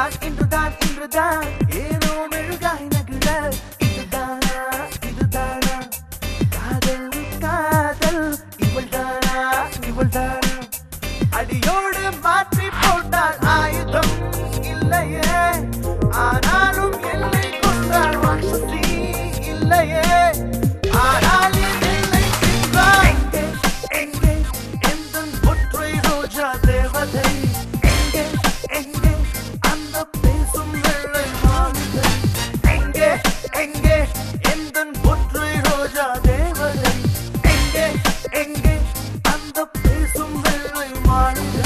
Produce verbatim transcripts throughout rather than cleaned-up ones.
இன்றுதான் இன்றுதான் இன்றுதான் ஏனோ மெழுகாய் நகிழ இதுதானா இதுதானா காதல் காதல் இவள்தானா இவள்தானா அடியோடு மாற்றி போட்டால் ஆயுதம் இல்லையே ஆனாலும் என்னை கொண்டாள் ராட்சசி இல்லையே ஆனால் என்னை தின்றாள் எங்கே எங்கே எந்தன் ஒற்றை ரோஜா தேவதை எங்கே எங்கே அந்த பேசும் வெள்ளை மாளிகை எங்கே எங்கே எந்தன் ஒற்றை ரோஜா தேவதை எங்கே எங்கே அந்த பேசும் வெள்ளை மாளிகை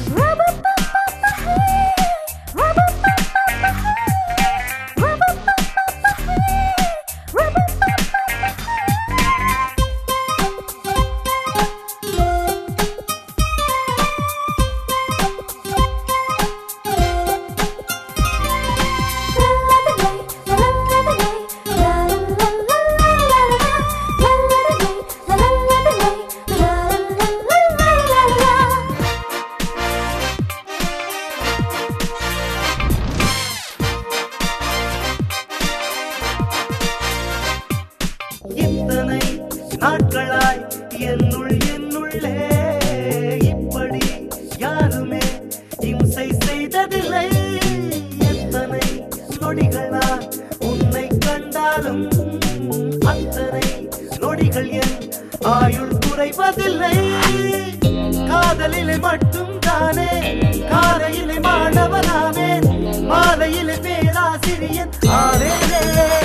இத்தனை நாட்களாய் என்னுள் என்னுள்ளே இப்படி யாருமே இம்சை செய்ததில்லை எத்தனை நொடிகளாய் உன்னை கண்டாலும் அத்தனை நொடிகள் என் ஆயுள் குறைவதில்லை காதலிலே மட்டும் தானே காலையிலே மாணவனாவேன் மாலையிலே பேராசிரியன் ஆனேனே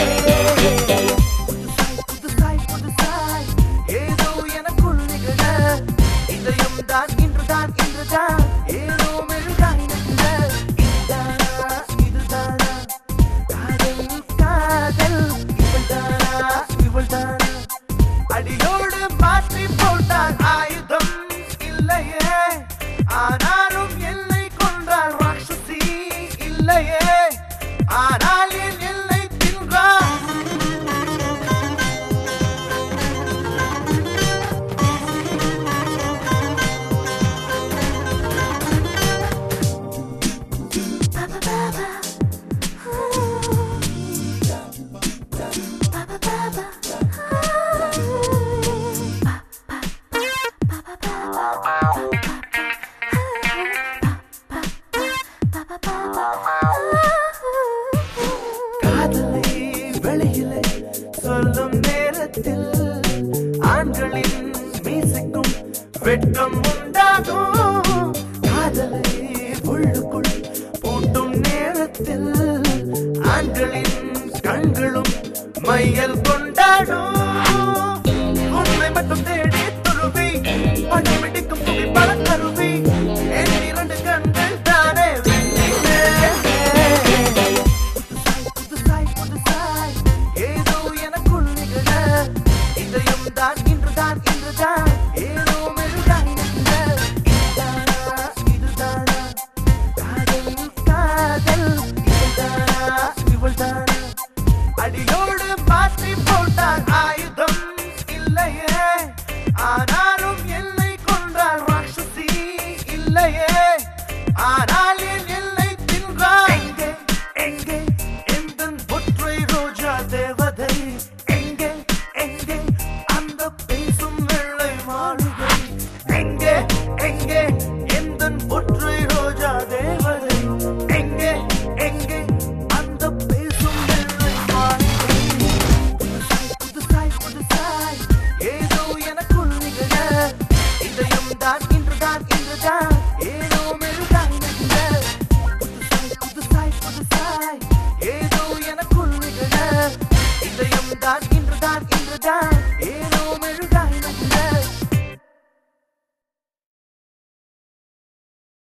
இன்றுதான் இன்றுதான் ஏனோ மெழுகாய் நகிழ இதுதானா இதுதானா காதல் காதல் இவள்தானா இவள்தானா அடியோடு மாற்றி போட்டால் ஆயுதம் இல்லையே ஆனாலும் என்னை கொன்றாள் ராட்சசி இல்லையே ஆனால் என் என்னை தின்றாள் காதலை வெளியிலே சொல்லும் நேரத்தில் ஆண்களின் மீசைக்கும் வெட்கம் உண்டாகும் காதலை உள்ளுக்குள் பூட்டும் நேரத்தில் ஆண்களின் கண்களும் மையல் கொண்டாடும் உன்னை மட்டும் தேடி துருவி பணம் பிடிக்கும் புகைப்பட கருவி என் இரண்டு கண்கள் தானே ஏதோ எனக்குள் நிகழ இதயம் தான் இன்றுதான் இன்றுதான் ஏதோ மெழுகாய் நகிழ இதுதானா இதுதானா காதல் காதல் இவள்தானா இவள்தானா அடியோடு மாற்றி போட்டால் ஆயுதம் இல்லையே ஆனாலும் என்னை கொன்றாள் ராட்சசி இல்லையே ஆனால் என் என்னை தின்றாள் எங்கே எங்கே எந்தன் ஒற்றை ரோஜா தேவதை எங்கே எங்கே அந்த பேசும் வெள்ளை மாளிகை எங்கே எங்கே எந்தன் ஒற்றை ரோஜா தேவதை எங்கே எங்கே அந்த பேசும் வெள்ளை மாளிகை புதுசாய் புதுசாய் ஏதோ எனக்குள் நிகழ இதயம் தான் இன்றுதான் இன்றுதான்